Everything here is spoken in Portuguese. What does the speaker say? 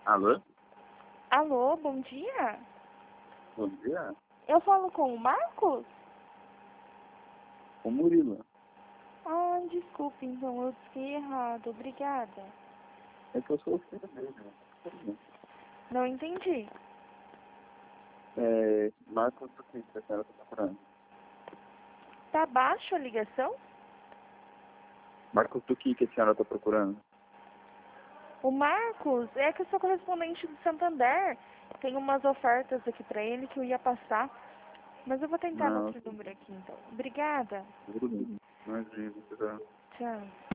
Alô? Alô, bom dia. Bom dia. Eu falo com o Marcos? O Murilo. Ah, desculpe, então eu disse errado. Obrigada. É que eu sou o filho dele, né? Não entendi. Marcos do que a senhora está procurando? Tá baixo a ligação? Marcos do que a senhora está procurando? O Marcos é que eu sou correspondente do Santander. Tem umas ofertas aqui pra ele que eu ia passar. Mas eu vou tentar no Não, outro número aqui, então. Obrigada. tudo bem. Imagina, você tá... Tchau.